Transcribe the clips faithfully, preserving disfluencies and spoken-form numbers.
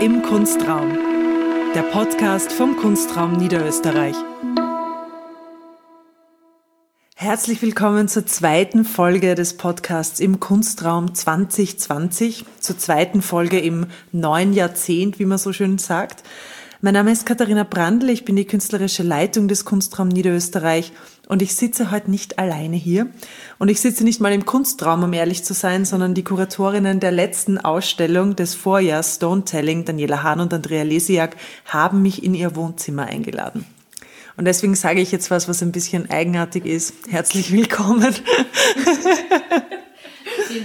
Im Kunstraum, der Podcast vom Kunstraum Niederösterreich. Herzlich willkommen zur zweiten Folge des Podcasts Im Kunstraum zwanzig zwanzig, zur zweiten Folge im neuen Jahrzehnt, wie man so schön sagt. Mein Name ist Katharina Brandl, ich bin die künstlerische Leitung des Kunstraum Niederösterreich und ich sitze heute nicht alleine hier. Und ich sitze nicht mal im Kunstraum, um ehrlich zu sein, sondern die Kuratorinnen der letzten Ausstellung des Vorjahrs Stone-Telling, Daniela Hahn und Andrea Lesiak, haben mich in ihr Wohnzimmer eingeladen. Und deswegen sage ich jetzt was, was ein bisschen eigenartig ist. Herzlich willkommen. Vielen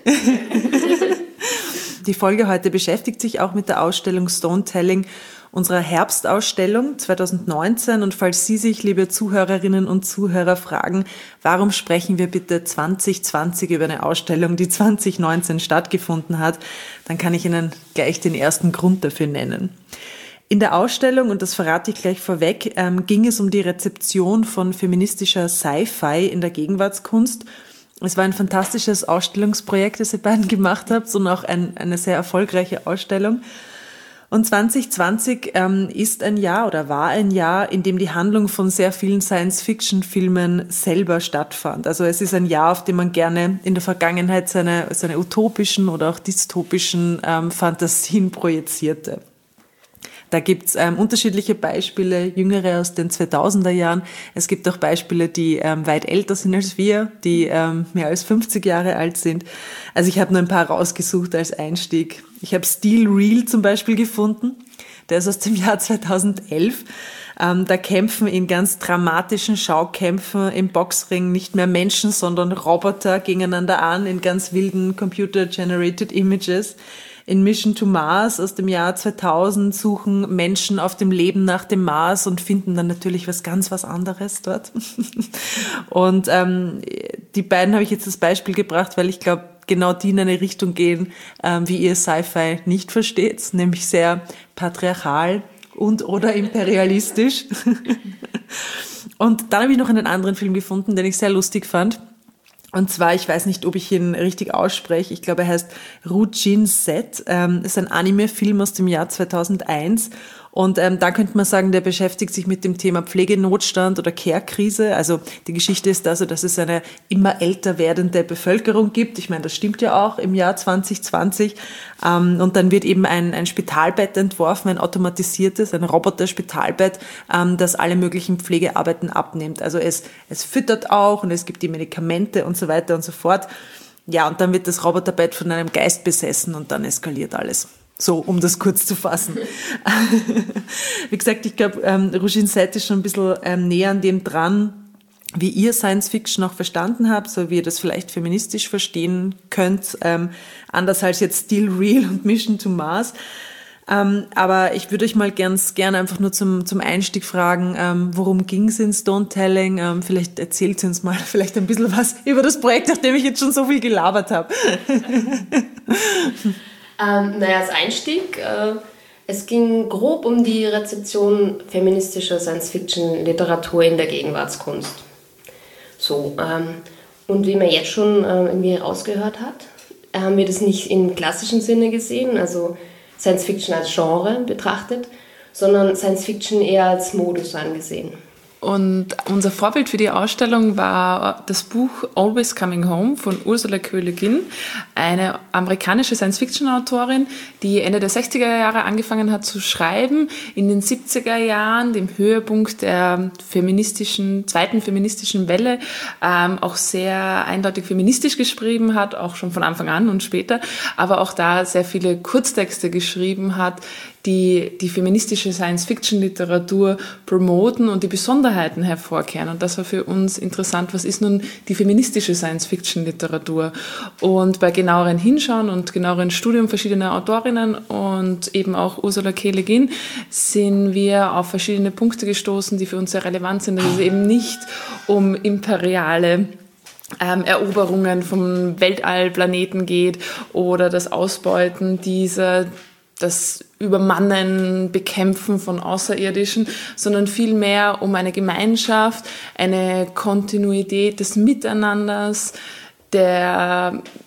Dank. Die Folge heute beschäftigt sich auch mit der Ausstellung Stone-Telling, unserer Herbstausstellung zwanzig neunzehn. Und falls Sie sich, liebe Zuhörerinnen und Zuhörer, fragen, warum sprechen wir bitte zwanzig zwanzig über eine Ausstellung, die zwanzig neunzehn stattgefunden hat, dann kann ich Ihnen gleich den ersten Grund dafür nennen. In der Ausstellung, und das verrate ich gleich vorweg, ähm, ging es um die Rezeption von feministischer Sci-Fi in der Gegenwartskunst. Es war ein fantastisches Ausstellungsprojekt, das ihr beiden gemacht habt und auch ein, eine sehr erfolgreiche Ausstellung. Und zwanzig zwanzig ähm, ist ein Jahr oder war ein Jahr, in dem die Handlung von sehr vielen Science-Fiction-Filmen selber stattfand. Also es ist ein Jahr, auf dem man gerne in der Vergangenheit seine, seine utopischen oder auch dystopischen ähm, Fantasien projizierte. Da gibt's ähm, unterschiedliche Beispiele, jüngere aus den zweitausender Jahren. Es gibt auch Beispiele, die ähm, weit älter sind als wir, die ähm, mehr als fünfzig Jahre alt sind. Also ich habe nur ein paar rausgesucht als Einstieg. Ich habe Steel Real zum Beispiel gefunden. Der ist aus dem Jahr zweitausendelf. Ähm, da kämpfen in ganz dramatischen Schaukämpfen im Boxring nicht mehr Menschen, sondern Roboter gegeneinander an in ganz wilden Computer-Generated Images. In Mission to Mars aus dem Jahr zweitausend suchen Menschen auf dem Leben nach dem Mars und finden dann natürlich was ganz was anderes dort. Und ähm, die beiden habe ich jetzt als Beispiel gebracht, weil ich glaube, genau die in eine Richtung gehen, ähm, wie ihr Sci-Fi nicht versteht, nämlich sehr patriarchal und oder imperialistisch. Und dann habe ich noch einen anderen Film gefunden, den ich sehr lustig fand. Und zwar, ich weiß nicht, ob ich ihn richtig ausspreche, ich glaube, er heißt Rujin Z, ähm, ist ein Anime-Film aus dem Jahr zweitausendeins und ähm, da könnte man sagen, der beschäftigt sich mit dem Thema Pflegenotstand oder Care-Krise. Also die Geschichte ist also, dass es eine immer älter werdende Bevölkerung gibt. Ich meine, das stimmt ja auch im Jahr zwanzig zwanzig. Ähm, und dann wird eben ein, ein Spitalbett entworfen, ein automatisiertes, ein Roboter-Spitalbett, ähm, das alle möglichen Pflegearbeiten abnimmt. Also es, es füttert auch und es gibt die Medikamente und so weiter und so fort. Ja, und dann wird das Roboterbett von einem Geist besessen und dann eskaliert alles. So, um das kurz zu fassen. Wie gesagt, ich glaube, ähm, Rujin Z ist schon ein bisschen ähm, näher an dem dran, wie ihr Science Fiction auch verstanden habt, so wie ihr das vielleicht feministisch verstehen könnt, ähm, anders als jetzt Steel Real und Mission to Mars. Ähm, aber ich würde euch mal ganz gerne einfach nur zum, zum Einstieg fragen, ähm, worum ging es in Stone-Telling? Ähm, vielleicht erzählt ihr uns mal vielleicht ein bisschen was über das Projekt, nachdem ich jetzt schon so viel gelabert habe. Ähm, naja, als Einstieg, äh, es ging grob um die Rezeption feministischer Science-Fiction-Literatur in der Gegenwartskunst. So, ähm, und wie man jetzt schon äh, irgendwie rausgehört hat, haben wir das nicht im klassischen Sinne gesehen, also Science-Fiction als Genre betrachtet, sondern Science-Fiction eher als Modus angesehen. Und unser Vorbild für die Ausstellung war das Buch Always Coming Home von Ursula K. Le Guin, eine amerikanische Science-Fiction-Autorin, die Ende der sechziger Jahre angefangen hat zu schreiben, in den siebziger Jahren, dem Höhepunkt der feministischen, zweiten feministischen Welle, ähm, auch sehr eindeutig feministisch geschrieben hat, auch schon von Anfang an und später, aber auch da sehr viele Kurztexte geschrieben hat, die die feministische Science-Fiction-Literatur promoten und die Besonderheiten hervorkehren. Und das war für uns interessant, was ist nun die feministische Science-Fiction-Literatur? Und bei genaueren Hinschauen und genaueren Studium verschiedener Autorinnen und eben auch Ursula K. Le Guin sind wir auf verschiedene Punkte gestoßen, die für uns sehr relevant sind, dass es eben nicht um imperiale Ähm, Eroberungen vom Weltallplaneten geht oder das Ausbeuten dieser, das Übermannen, Bekämpfen von Außerirdischen, sondern vielmehr um eine Gemeinschaft, eine Kontinuität des Miteinanders, der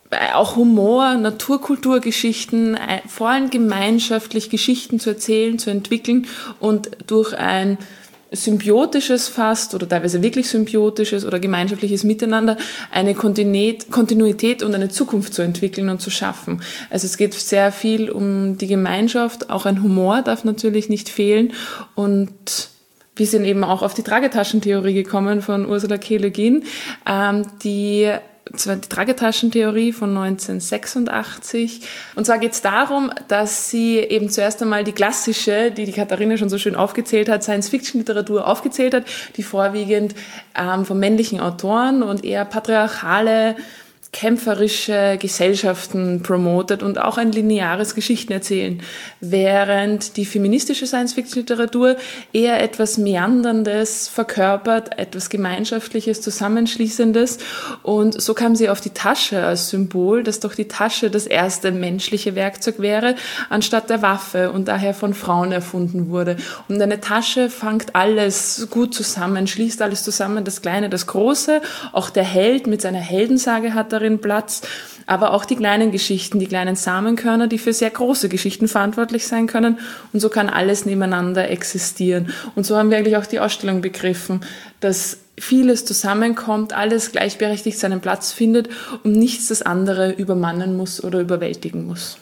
auch Humor, Naturkulturgeschichten, vor allem gemeinschaftlich Geschichten zu erzählen, zu entwickeln und durch ein symbiotisches fast oder teilweise wirklich symbiotisches oder gemeinschaftliches Miteinander eine Kontinuität und eine Zukunft zu entwickeln und zu schaffen. Also es geht sehr viel um die Gemeinschaft, auch ein Humor darf natürlich nicht fehlen und wir sind eben auch auf die Tragetaschentheorie gekommen von Ursula K. Le Guin, ähm, die die Tragetaschentheorie von neunzehnhundertsechsundachtzig. Und zwar geht es darum, dass sie eben zuerst einmal die klassische, die die Katharina schon so schön aufgezählt hat, Science-Fiction-Literatur aufgezählt hat, die vorwiegend ähm, von männlichen Autoren und eher patriarchale, kämpferische Gesellschaften promotet und auch ein lineares Geschichtenerzählen, während die feministische Science-Fiction-Literatur eher etwas Meanderndes verkörpert, etwas Gemeinschaftliches, Zusammenschließendes und so kam sie auf die Tasche als Symbol, dass doch die Tasche das erste menschliche Werkzeug wäre, anstatt der Waffe und daher von Frauen erfunden wurde. Und eine Tasche fängt alles gut zusammen, schließt alles zusammen, das Kleine, das Große, auch der Held mit seiner Heldensage hat darin Platz, aber auch die kleinen Geschichten, die kleinen Samenkörner, die für sehr große Geschichten verantwortlich sein können und so kann alles nebeneinander existieren. Und so haben wir eigentlich auch die Ausstellung begriffen, dass vieles zusammenkommt, alles gleichberechtigt seinen Platz findet und nichts das andere übermannen muss oder überwältigen muss.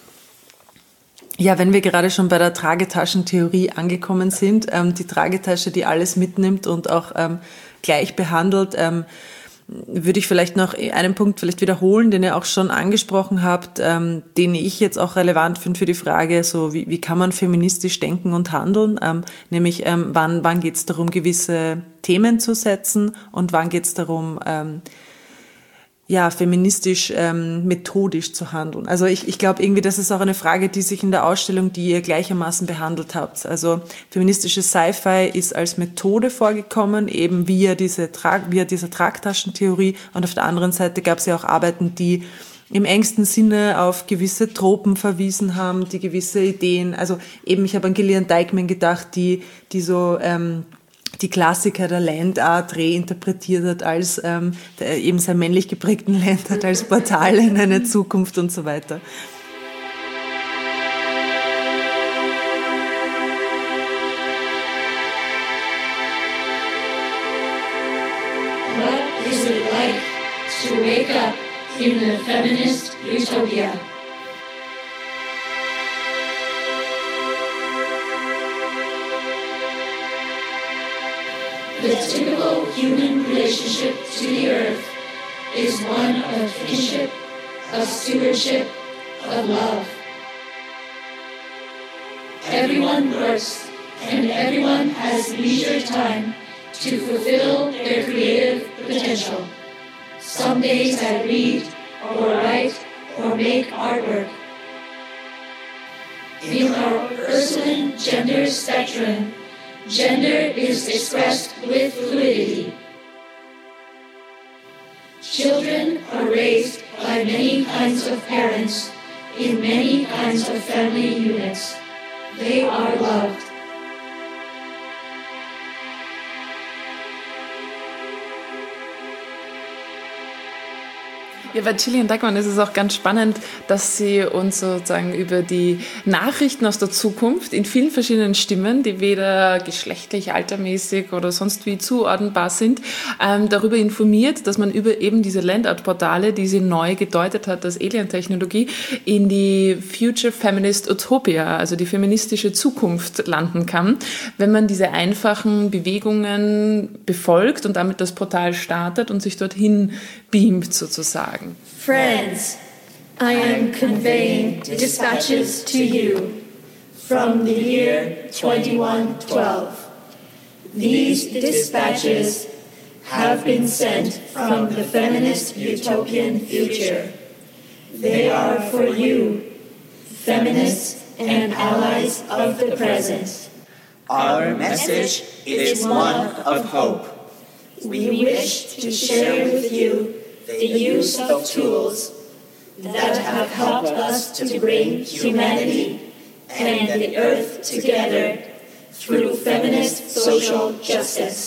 Ja, wenn wir gerade schon bei der Tragetaschentheorie angekommen sind, ähm, die Tragetasche, die alles mitnimmt und auch ähm, gleich behandelt, ähm, würde ich vielleicht noch einen Punkt vielleicht wiederholen, den ihr auch schon angesprochen habt, ähm, den ich jetzt auch relevant finde für die Frage, so wie, wie kann man feministisch denken und handeln, ähm, nämlich ähm, wann, wann geht es darum, gewisse Themen zu setzen und wann geht es darum, ähm, ja, feministisch, ähm, methodisch zu handeln. Also ich, ich glaube irgendwie, das ist auch eine Frage, die sich in der Ausstellung, die ihr gleichermaßen behandelt habt. Also feministisches Sci-Fi ist als Methode vorgekommen, eben via diese Trag, via dieser Tragtaschentheorie. Und auf der anderen Seite gab es ja auch Arbeiten, die im engsten Sinne auf gewisse Tropen verwiesen haben, die gewisse Ideen, also eben, ich habe an Gillian Dykeman gedacht, die, die so, ähm, die Klassiker der Land Art reinterpretiert hat als ähm, der eben sehr männlich geprägten Land Art als Portal in eine Zukunft und so weiter. What is it like to wake up in a feminist utopia? The typical human relationship to the earth is one of kinship, of stewardship, of love. Everyone works, and everyone has leisure time to fulfill their creative potential. Some days I read, or write, or make artwork. In our Ursuline gender spectrum, gender is expressed with fluidity. Children are raised by many kinds of parents in many kinds of family units. They are loved. Ja, bei Gillian Dykeman ist es auch ganz spannend, dass sie uns sozusagen über die Nachrichten aus der Zukunft in vielen verschiedenen Stimmen, die weder geschlechtlich, altermäßig oder sonst wie zuordnenbar sind, ähm, darüber informiert, dass man über eben diese Landart-Portale, die sie neu gedeutet hat als Alien-Technologie, in die Future Feminist Utopia, also die feministische Zukunft landen kann, wenn man diese einfachen Bewegungen befolgt und damit das Portal startet und sich dorthin beamt sozusagen. Friends, I am conveying dispatches to you from the year twenty-one twelve. These dispatches have been sent from the feminist utopian future. They are for you, feminists and allies of the present. Our message is one of hope. We wish to share with you the use of tools that have helped us to bring humanity and the earth together through feminist social justice.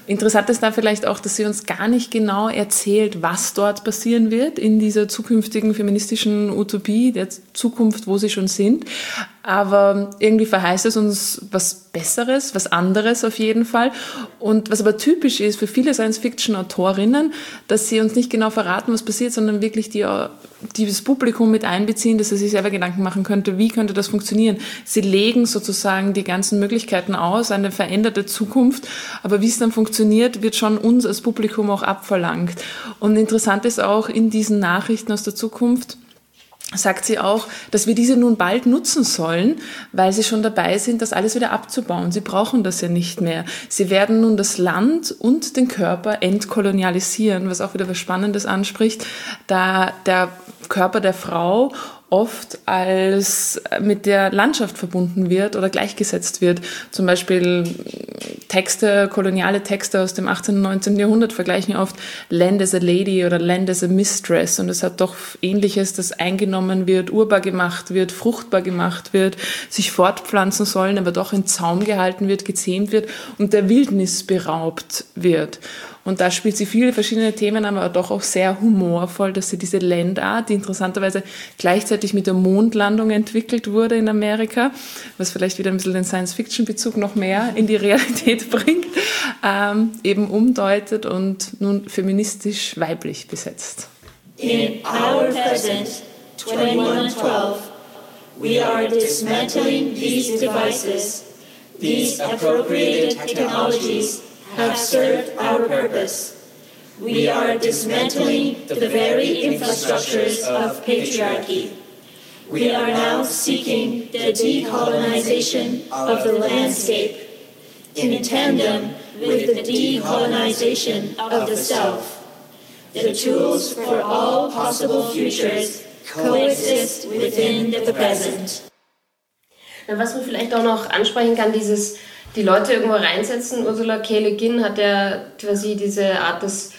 Interessant ist da vielleicht auch, dass sie uns gar nicht genau erzählt, was dort passieren wird in dieser zukünftigen feministischen Utopie, der Zukunft, wo sie schon sind. Aber irgendwie verheißt es uns was Besseres, was anderes auf jeden Fall. Und was aber typisch ist für viele Science-Fiction-Autorinnen, dass sie uns nicht genau verraten, was passiert, sondern wirklich die, dieses Publikum mit einbeziehen, dass sie sich selber Gedanken machen könnte, wie könnte das funktionieren. Sie legen sozusagen die ganzen Möglichkeiten aus, eine veränderte Zukunft, aber wie es dann funktioniert, wird schon uns als Publikum auch abverlangt. Und interessant ist auch in diesen Nachrichten aus der Zukunft, sagt sie auch, dass wir diese nun bald nutzen sollen, weil sie schon dabei sind, das alles wieder abzubauen. Sie brauchen das ja nicht mehr. Sie werden nun das Land und den Körper entkolonialisieren, was auch wieder was Spannendes anspricht, da der Körper der Frau oft als mit der Landschaft verbunden wird oder gleichgesetzt wird. Zum Beispiel Texte, koloniale Texte aus dem achtzehnten und neunzehnten Jahrhundert vergleichen oft Land as a Lady oder Land as a Mistress, und es hat doch Ähnliches, das eingenommen wird, urbar gemacht wird, fruchtbar gemacht wird, sich fortpflanzen sollen, aber doch in Zaum gehalten wird, gezähmt wird und der Wildnis beraubt wird. Und da spielt sie viele verschiedene Themen, aber doch auch sehr humorvoll, dass sie diese Landart, die interessanterweise gleichzeitig mit der Mondlandung entwickelt wurde in Amerika, was vielleicht wieder ein bisschen den Science-Fiction-Bezug noch mehr in die Realität bringt, ähm, eben umdeutet und nun feministisch weiblich besetzt. In our present twenty-one twelve, we are dismantling these devices, these appropriated technologies have served our purpose. We are dismantling the very infrastructures of patriarchy. We are now seeking the decolonization of the landscape in tandem with the decolonization of the self. The tools for all possible futures coexist within the present. Was man vielleicht auch noch ansprechen kann, dieses die Leute irgendwo reinsetzen. Ursula K. Le Guin hat ja quasi diese Art des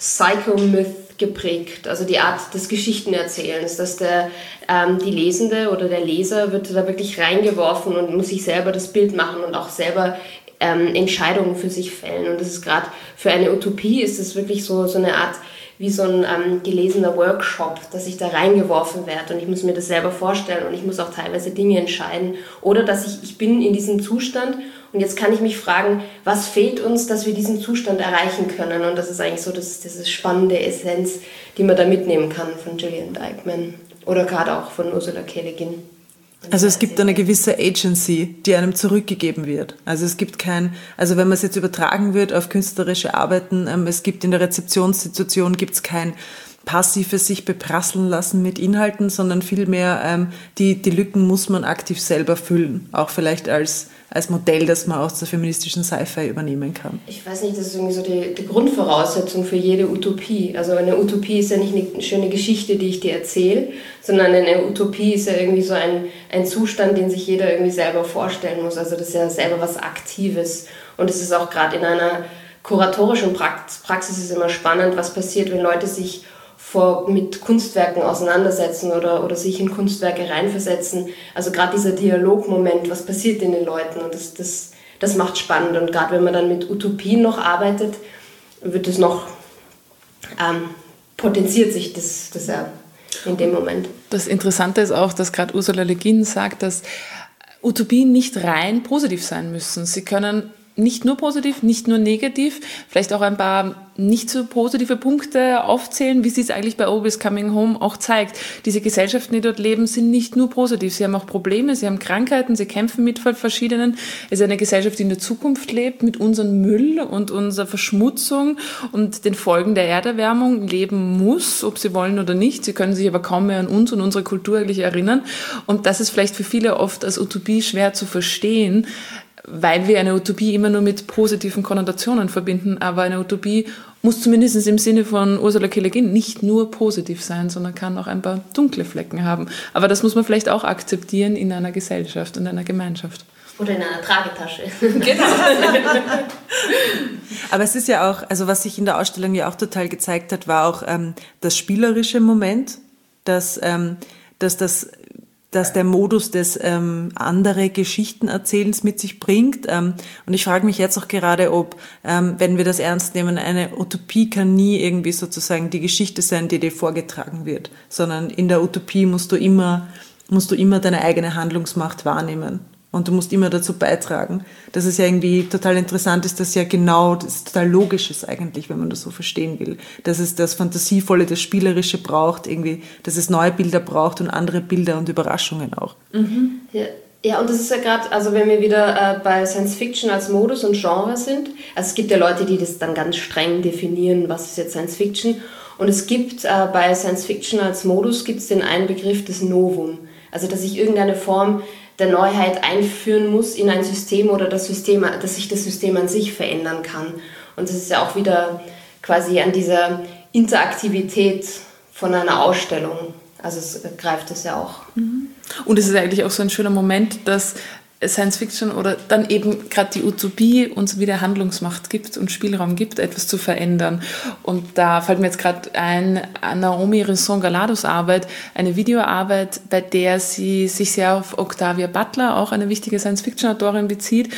Psychomyth geprägt, also die Art des Geschichtenerzählens, dass der, ähm, die Lesende oder der Leser wird da wirklich reingeworfen und muss sich selber das Bild machen und auch selber ähm, Entscheidungen für sich fällen. Und das ist gerade für eine Utopie ist es wirklich so, so eine Art wie so ein ähm, gelesener Workshop, dass ich da reingeworfen werde und ich muss mir das selber vorstellen und ich muss auch teilweise Dinge entscheiden. Oder dass ich, ich bin in diesem Zustand und jetzt kann ich mich fragen, was fehlt uns, dass wir diesen Zustand erreichen können? Und das ist eigentlich so das, das ist spannende Essenz, die man da mitnehmen kann von Gillian Dykeman oder gerade auch von Ursula K. Le Guin. Also es gibt eine gewisse Agency, die einem zurückgegeben wird. Also es gibt kein, also wenn man es jetzt übertragen wird auf künstlerische Arbeiten, ähm, es gibt in der Rezeptionssituation gibt's kein passives sich beprasseln lassen mit Inhalten, sondern vielmehr ähm, die, die Lücken muss man aktiv selber füllen. Auch vielleicht als, als Modell, das man aus der feministischen Sci-Fi übernehmen kann. Ich weiß nicht, das ist irgendwie so die, die Grundvoraussetzung für jede Utopie. Also eine Utopie ist ja nicht eine schöne Geschichte, die ich dir erzähle, sondern eine Utopie ist ja irgendwie so ein, ein Zustand, den sich jeder irgendwie selber vorstellen muss. Also das ist ja selber was Aktives. Und es ist auch gerade in einer kuratorischen Praxis, Praxis ist immer spannend, was passiert, wenn Leute sich vor, mit Kunstwerken auseinandersetzen oder, oder sich in Kunstwerke reinversetzen. Also gerade dieser Dialogmoment, was passiert in den Leuten, und das, das, das macht spannend. Und gerade wenn man dann mit Utopien noch arbeitet, wird es noch, ähm, potenziert sich das, das ja in dem Moment. Das Interessante ist auch, dass gerade Ursula Le Guin sagt, dass Utopien nicht rein positiv sein müssen. Sie können nicht nur positiv, nicht nur negativ, vielleicht auch ein paar nicht so positive Punkte aufzählen, wie sie es eigentlich bei Always Coming Home auch zeigt. Diese Gesellschaften, die dort leben, sind nicht nur positiv. Sie haben auch Probleme, sie haben Krankheiten, sie kämpfen mit verschiedenen. Es ist eine Gesellschaft, die in der Zukunft lebt, mit unserem Müll und unserer Verschmutzung und den Folgen der Erderwärmung leben muss, ob sie wollen oder nicht. Sie können sich aber kaum mehr an uns und unsere Kultur eigentlich erinnern. Und das ist vielleicht für viele oft als Utopie schwer zu verstehen, weil wir eine Utopie immer nur mit positiven Konnotationen verbinden. Aber eine Utopie muss zumindest im Sinne von Ursula K. Le Guin nicht nur positiv sein, sondern kann auch ein paar dunkle Flecken haben. Aber das muss man vielleicht auch akzeptieren in einer Gesellschaft, in einer Gemeinschaft. Oder in einer Tragetasche. Genau. Aber es ist ja auch, also was sich in der Ausstellung ja auch total gezeigt hat, war auch ähm, das spielerische Moment, dass, ähm, dass das dass der Modus des ähm, andere Geschichtenerzählens mit sich bringt. Ähm, und ich frage mich jetzt auch gerade, ob, ähm, wenn wir das ernst nehmen, eine Utopie kann nie irgendwie sozusagen die Geschichte sein, die dir vorgetragen wird, sondern in der Utopie musst du immer, musst du immer deine eigene Handlungsmacht wahrnehmen. Und du musst immer dazu beitragen. Dass es ja irgendwie total interessant ist, dass ja genau, das ist total logisch ist eigentlich, wenn man das so verstehen will. Dass es das Fantasievolle, das Spielerische braucht, irgendwie, dass es neue Bilder braucht und andere Bilder und Überraschungen auch. Mhm. Ja. Ja, und das ist ja gerade, also wenn wir wieder äh, bei Science Fiction als Modus und Genre sind, also es gibt ja Leute, die das dann ganz streng definieren, was ist jetzt Science Fiction. Und es gibt äh, bei Science Fiction als Modus gibt es den einen Begriff des Novum. Also dass ich irgendeine Form der Neuheit einführen muss in ein System oder das System, dass sich das System an sich verändern kann. Und das ist ja auch wieder quasi an dieser Interaktivität von einer Ausstellung. Also es greift es ja auch. Und es ist eigentlich auch so ein schöner Moment, dass Science Fiction oder dann eben gerade die Utopie uns wieder Handlungsmacht gibt und Spielraum gibt, etwas zu verändern. Und da fällt mir jetzt gerade ein, Naomi Risson-Galados Arbeit, eine Videoarbeit, bei der sie sich sehr auf Octavia Butler, auch eine wichtige Science-Fiction-Autorin, bezieht.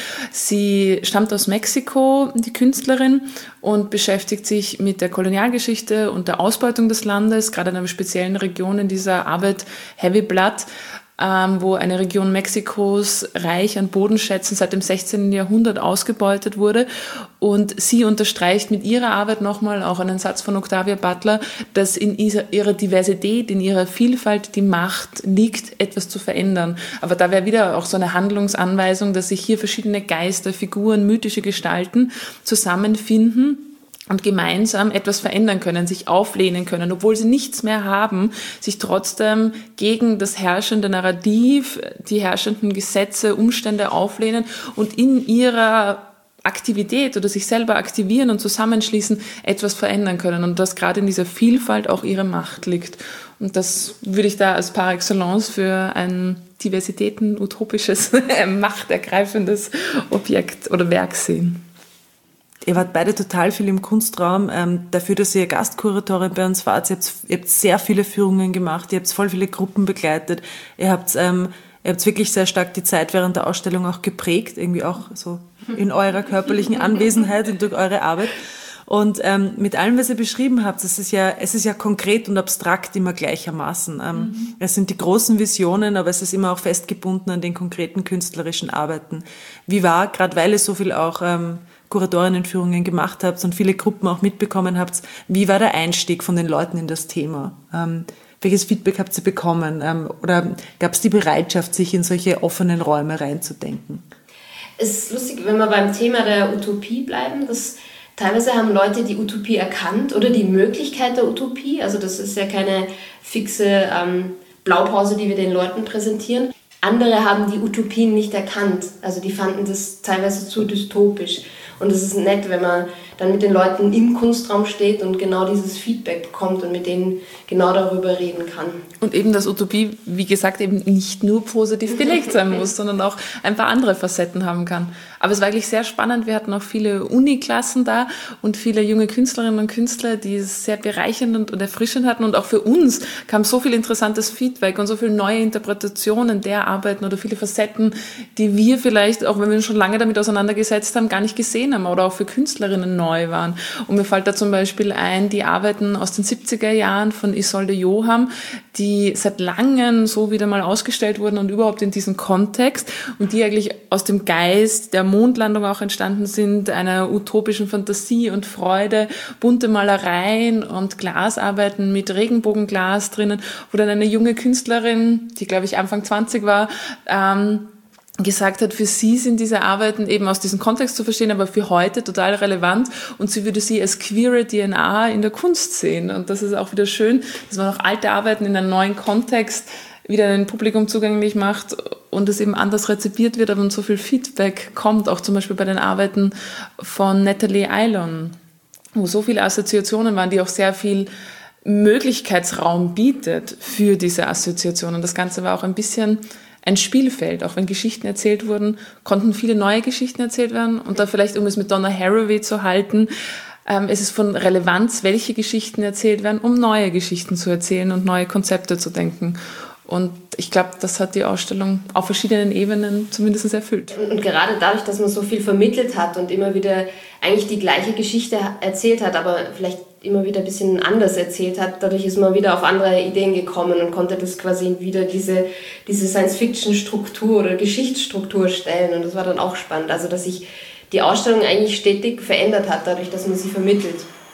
Sie stammt aus Mexiko, die Künstlerin, und beschäftigt sich mit der Kolonialgeschichte und der Ausbeutung des Landes, gerade in einer speziellen Region in dieser Arbeit, Heavy Blood, Ähm, wo eine Region Mexikos reich an Bodenschätzen seit dem sechzehnten Jahrhundert ausgebeutet wurde. Und sie unterstreicht mit ihrer Arbeit nochmal auch einen Satz von Octavia Butler, dass in ihrer Diversität, in ihrer Vielfalt die Macht liegt, etwas zu verändern. Aber da wäre wieder auch so eine Handlungsanweisung, dass sich hier verschiedene Geister, Figuren, mythische Gestalten zusammenfinden und gemeinsam etwas verändern können, sich auflehnen können, obwohl sie nichts mehr haben, sich trotzdem gegen das herrschende Narrativ, die herrschenden Gesetze, Umstände auflehnen und in ihrer Aktivität oder sich selber aktivieren und zusammenschließen, etwas verändern können. Und dass gerade in dieser Vielfalt auch ihre Macht liegt. Und das würde ich da als par excellence für ein diversitäten-utopisches, machtergreifendes Objekt oder Werk sehen. Ihr wart beide total viel im Kunstraum. Ähm, dafür, dass ihr Gastkuratorin bei uns wart, ihr habt, ihr habt sehr viele Führungen gemacht, ihr habt voll viele Gruppen begleitet, ihr habt, ähm, ihr habt wirklich sehr stark die Zeit während der Ausstellung auch geprägt, irgendwie auch so in eurer körperlichen Anwesenheit und durch eure Arbeit. Und ähm, mit allem, was ihr beschrieben habt, es ist ja, es ist ja konkret und abstrakt immer gleichermaßen. Ähm, mhm. Es sind die großen Visionen, aber es ist immer auch festgebunden an den konkreten künstlerischen Arbeiten. Wie war, gerade weil ihr so viel auch ähm, Kuratorinnenführungen gemacht habt und viele Gruppen auch mitbekommen habt, wie war der Einstieg von den Leuten in das Thema? Ähm, welches Feedback habt ihr bekommen? Ähm, oder gab es die Bereitschaft, sich in solche offenen Räume reinzudenken? Es ist lustig, wenn wir beim Thema der Utopie bleiben, dass teilweise haben Leute die Utopie erkannt oder die Möglichkeit der Utopie. Also das ist ja keine fixe ähm, Blaupause, die wir den Leuten präsentieren. Andere haben die Utopien nicht erkannt. Also die fanden das teilweise zu dystopisch. Und es ist nett, wenn man dann mit den Leuten im Kunstraum steht und genau dieses Feedback bekommt und mit denen genau darüber reden kann. Und eben, dass Utopie, wie gesagt, eben nicht nur positiv belegt sein muss, sondern auch ein paar andere Facetten haben kann. Aber es war eigentlich sehr spannend. Wir hatten auch viele Uniklassen da und viele junge Künstlerinnen und Künstler, die es sehr bereichernd und erfrischend hatten. Und auch für uns kam so viel interessantes Feedback und so viele neue Interpretationen der Arbeiten oder viele Facetten, die wir vielleicht, auch wenn wir uns schon lange damit auseinandergesetzt haben, gar nicht gesehen haben oder auch für Künstlerinnen neu waren. Und mir fällt da zum Beispiel ein, die Arbeiten aus den siebziger Jahren von Isolde Johann, die seit langem so wieder mal ausgestellt wurden und überhaupt in diesem Kontext und die eigentlich aus dem Geist der Mondlandung auch entstanden sind, einer utopischen Fantasie und Freude, bunte Malereien und Glasarbeiten mit Regenbogenglas drinnen, wo dann eine junge Künstlerin, die glaube ich Anfang zwanzig war, ähm, gesagt hat, für sie sind diese Arbeiten eben aus diesem Kontext zu verstehen, aber für heute total relevant und sie würde sie als queere D N A in der Kunst sehen. Und das ist auch wieder schön, dass man auch alte Arbeiten in einem neuen Kontext wieder ein Publikum zugänglich macht und es eben anders rezipiert wird, aber so viel Feedback kommt, auch zum Beispiel bei den Arbeiten von Natalie Eilon, wo so viele Assoziationen waren, die auch sehr viel Möglichkeitsraum bietet für diese Assoziationen. Das Ganze war auch ein bisschen ein Spielfeld, auch wenn Geschichten erzählt wurden, konnten viele neue Geschichten erzählt werden und da vielleicht, um es mit Donna Haraway zu halten, ähm, es ist von Relevanz, welche Geschichten erzählt werden, um neue Geschichten zu erzählen und neue Konzepte zu denken. Und ich glaube, das hat die Ausstellung auf verschiedenen Ebenen zumindest erfüllt. Und, und gerade dadurch, dass man so viel vermittelt hat und immer wieder eigentlich die gleiche Geschichte erzählt hat, aber vielleicht immer wieder ein bisschen anders erzählt hat, dadurch ist man wieder auf andere Ideen gekommen und konnte das quasi wieder diese, diese Science-Fiction-Struktur oder Geschichtsstruktur stellen. Und das war dann auch spannend. Also, dass sich die Ausstellung eigentlich stetig verändert hat, dadurch, dass man sie vermittelt.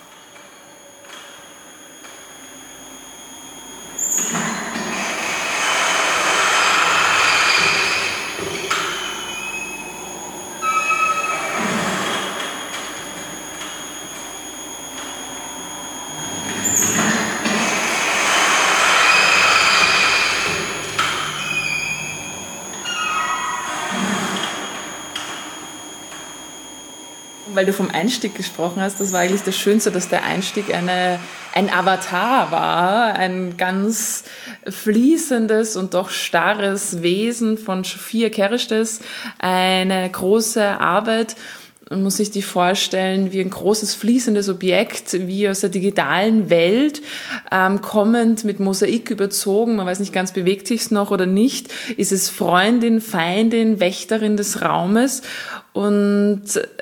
Weil du vom Einstieg gesprochen hast, das war eigentlich das Schönste, dass der Einstieg eine, ein Avatar war, ein ganz fließendes und doch starres Wesen von Sophia Kerestes, eine große Arbeit. Man muss sich die vorstellen wie ein großes fließendes Objekt, wie aus der digitalen Welt, ähm, kommend mit Mosaik überzogen, man weiß nicht ganz, bewegt sich es noch oder nicht, ist es Freundin, Feindin, Wächterin des Raumes. Und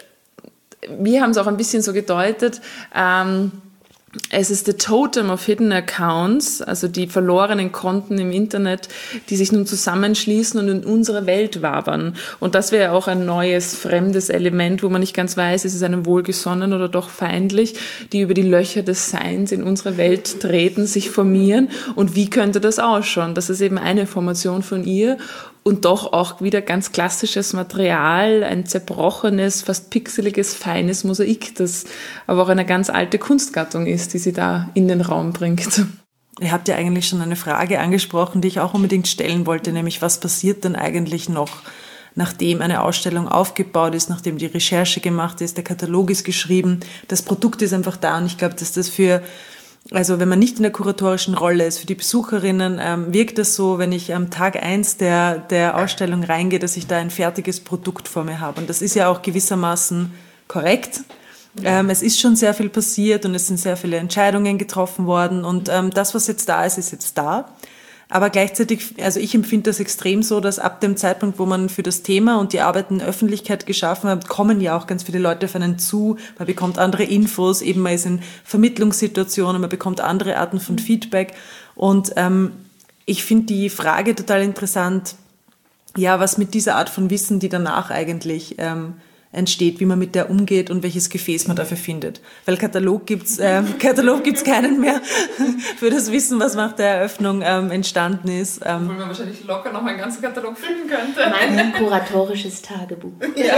wir haben es auch ein bisschen so gedeutet, ähm, es ist the totem of hidden accounts, also die verlorenen Konten im Internet, die sich nun zusammenschließen und in unsere Welt wabern. Und das wäre auch ein neues, fremdes Element, wo man nicht ganz weiß, ist es einem wohlgesonnen oder doch feindlich, die über die Löcher des Seins in unsere Welt treten, sich formieren. Und wie könnte das ausschauen? Das ist eben eine Formation von ihr. Und doch auch wieder ganz klassisches Material, ein zerbrochenes, fast pixeliges, feines Mosaik, das aber auch eine ganz alte Kunstgattung ist, die sie da in den Raum bringt. Ihr habt ja eigentlich schon eine Frage angesprochen, die ich auch unbedingt stellen wollte, nämlich was passiert denn eigentlich noch, nachdem eine Ausstellung aufgebaut ist, nachdem die Recherche gemacht ist, der Katalog ist geschrieben, das Produkt ist einfach da und ich glaube, dass das für Also wenn man nicht in der kuratorischen Rolle ist, für die Besucherinnen ähm, wirkt das so, wenn ich am Tag eins der, der Ausstellung reingehe, dass ich da ein fertiges Produkt vor mir habe. Und das ist ja auch gewissermaßen korrekt. Ähm, es ist schon sehr viel passiert und es sind sehr viele Entscheidungen getroffen worden. Und ähm, das, was jetzt da ist, ist jetzt da. Aber gleichzeitig, also ich empfinde das extrem so, dass ab dem Zeitpunkt, wo man für das Thema und die Arbeiten Öffentlichkeit geschaffen hat, kommen ja auch ganz viele Leute auf einen zu. Man bekommt andere Infos, eben man ist in Vermittlungssituationen, man bekommt andere Arten von Feedback. Und ähm, ich finde die Frage total interessant, ja, was mit dieser Art von Wissen, die danach eigentlich ähm, entsteht, wie man mit der umgeht und welches Gefäß man dafür findet. Weil Katalog gibt's, äh, Katalog gibt's keinen mehr für das Wissen, was nach der Eröffnung ähm, entstanden ist. Ähm. Obwohl man wahrscheinlich locker noch einen ganzen Katalog finden könnte. Mein kuratorisches Tagebuch. Ja.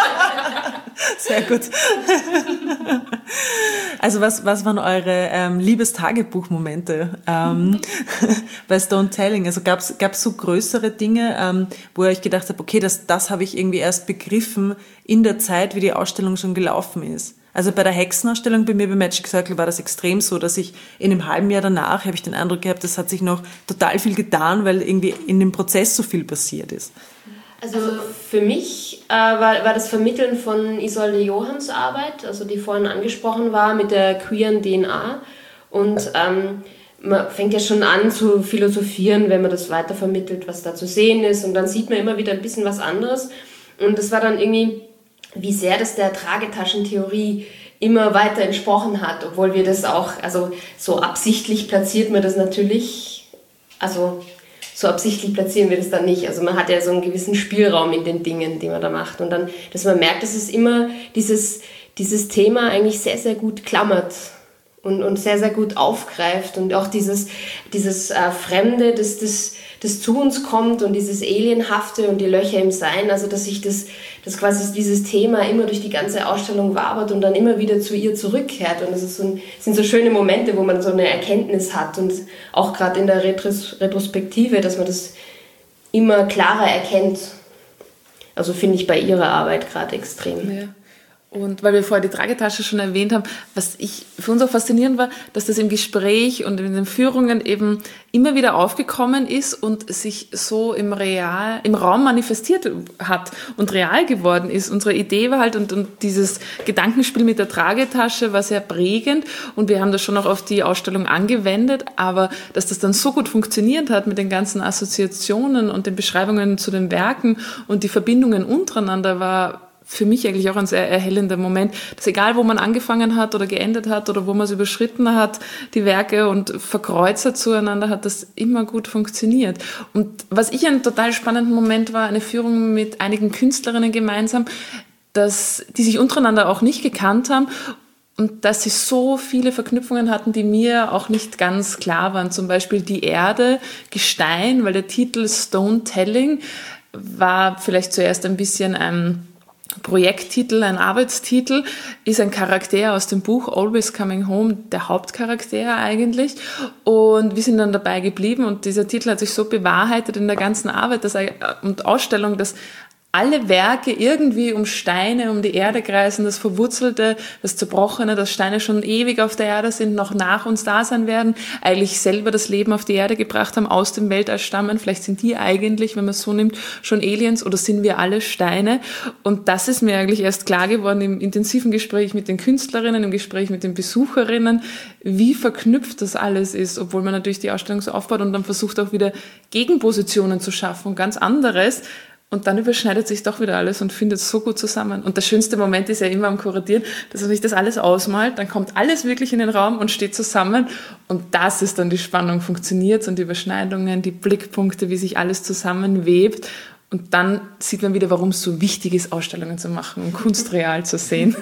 Sehr gut. Also was, was waren eure ähm, Liebestagebuchmomente ähm, bei Stone Telling? Also gab's gab's so größere Dinge, ähm, wo ihr euch gedacht habt, okay, das, das habe ich irgendwie erst begriffen in der Zeit, wie die Ausstellung schon gelaufen ist. Also bei der Hexenausstellung bei mir bei Magic Circle war das extrem so, dass ich in einem halben Jahr danach, habe ich den Eindruck gehabt, das hat sich noch total viel getan, weil irgendwie in dem Prozess so viel passiert ist. Also für mich äh, war, war das Vermitteln von Isolde Johanns Arbeit, also die vorhin angesprochen war, mit der queeren D N A. Und ähm, man fängt ja schon an zu philosophieren, wenn man das weitervermittelt, was da zu sehen ist. Und dann sieht man immer wieder ein bisschen was anderes. Und das war dann irgendwie, wie sehr das der Tragetaschentheorie immer weiter entsprochen hat, obwohl wir das auch, also so absichtlich platziert man das natürlich, also so absichtlich platzieren wir das dann nicht. Also man hat ja so einen gewissen Spielraum in den Dingen, die man da macht. Und dann, dass man merkt, dass es immer dieses, dieses Thema eigentlich sehr, sehr gut klammert und, und sehr, sehr gut aufgreift. Und auch dieses, dieses äh, Fremde, das, das, das zu uns kommt und dieses Alienhafte und die Löcher im Sein. Also dass sich das, das quasi dieses Thema immer durch die ganze Ausstellung wabert und dann immer wieder zu ihr zurückkehrt. Und das ist so ein, sind so schöne Momente, wo man so eine Erkenntnis hat. Und auch gerade in der Retros- Retrospektive, dass man das immer klarer erkennt. Also finde ich bei ihrer Arbeit gerade extrem. Ja. Und weil wir vorher die Tragetasche schon erwähnt haben, was ich für uns auch faszinierend war, dass das im Gespräch und in den Führungen eben immer wieder aufgekommen ist und sich so im Real, im Raum manifestiert hat und real geworden ist. Unsere Idee war halt, und, und dieses Gedankenspiel mit der Tragetasche war sehr prägend und wir haben das schon auch auf die Ausstellung angewendet, aber dass das dann so gut funktioniert hat mit den ganzen Assoziationen und den Beschreibungen zu den Werken und die Verbindungen untereinander war für mich eigentlich auch ein sehr erhellender Moment, dass egal, wo man angefangen hat oder geendet hat oder wo man es überschritten hat, die Werke und verkreuzt zueinander, hat das immer gut funktioniert. Und was ich einen total spannenden Moment war, eine Führung mit einigen Künstlerinnen gemeinsam, dass die sich untereinander auch nicht gekannt haben und dass sie so viele Verknüpfungen hatten, die mir auch nicht ganz klar waren. Zum Beispiel die Erde, Gestein, weil der Titel Stone Telling war vielleicht zuerst ein bisschen ein Projekttitel, ein Arbeitstitel, ist ein Charakter aus dem Buch Always Coming Home, der Hauptcharakter eigentlich. Und wir sind dann dabei geblieben und dieser Titel hat sich so bewahrheitet in der ganzen Arbeit dass, und Ausstellung, dass alle Werke irgendwie um Steine, um die Erde kreisen, das Verwurzelte, das Zerbrochene, dass Steine schon ewig auf der Erde sind, noch nach uns da sein werden, eigentlich selber das Leben auf die Erde gebracht haben, aus dem Weltall stammen. Vielleicht sind die eigentlich, wenn man es so nimmt, schon Aliens oder sind wir alle Steine? Und das ist mir eigentlich erst klar geworden im intensiven Gespräch mit den Künstlerinnen, im Gespräch mit den Besucherinnen, wie verknüpft das alles ist, obwohl man natürlich die Ausstellung so aufbaut und dann versucht auch wieder Gegenpositionen zu schaffen und ganz anderes. Und dann überschneidet sich doch wieder alles und findet so gut zusammen. Und der schönste Moment ist ja immer am Kuratieren, dass man sich das alles ausmalt, dann kommt alles wirklich in den Raum und steht zusammen. Und das ist dann die Spannung, funktioniert und die Überschneidungen, die Blickpunkte, wie sich alles zusammenwebt. Und dann sieht man wieder, warum es so wichtig ist, Ausstellungen zu machen und Kunst real zu sehen.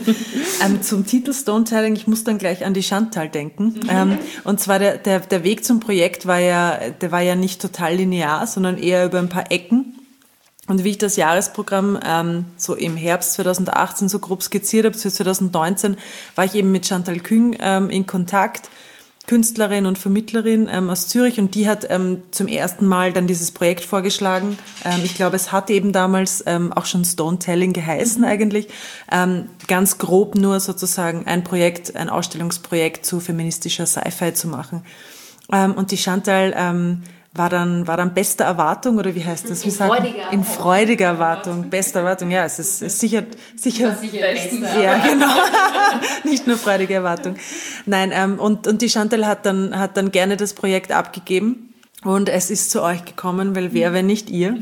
ähm, zum Titel Stone Telling, ich muss dann gleich an die Chantal denken. Ähm, und zwar der, der, der Weg zum Projekt war ja, der war ja nicht total linear, sondern eher über ein paar Ecken. Und wie ich das Jahresprogramm ähm, so im Herbst zweitausendachtzehn so grob skizziert habe, für zweitausendneunzehn, war ich eben mit Chantal Küng ähm, in Kontakt, Künstlerin und Vermittlerin ähm, aus Zürich, und die hat ähm, zum ersten Mal dann dieses Projekt vorgeschlagen. Ähm, ich glaube, es hat eben damals ähm, auch schon Stone Telling geheißen mhm. eigentlich. Ähm, ganz grob nur sozusagen ein Projekt, ein Ausstellungsprojekt zu feministischer Sci-Fi zu machen. Ähm, und die Chantal ähm, war dann, war dann bester Erwartung, oder wie heißt das? In wie sagen? freudiger Erwartung. In freudiger Erwartung. Bester Erwartung, ja, es ist, ist sicher, sicher, sicher bester. Ja, genau. Nicht nur freudige Erwartung. Nein, ähm, und, und die Chantal hat dann, hat dann gerne das Projekt abgegeben und es ist zu euch gekommen, weil wer, wenn nicht ihr?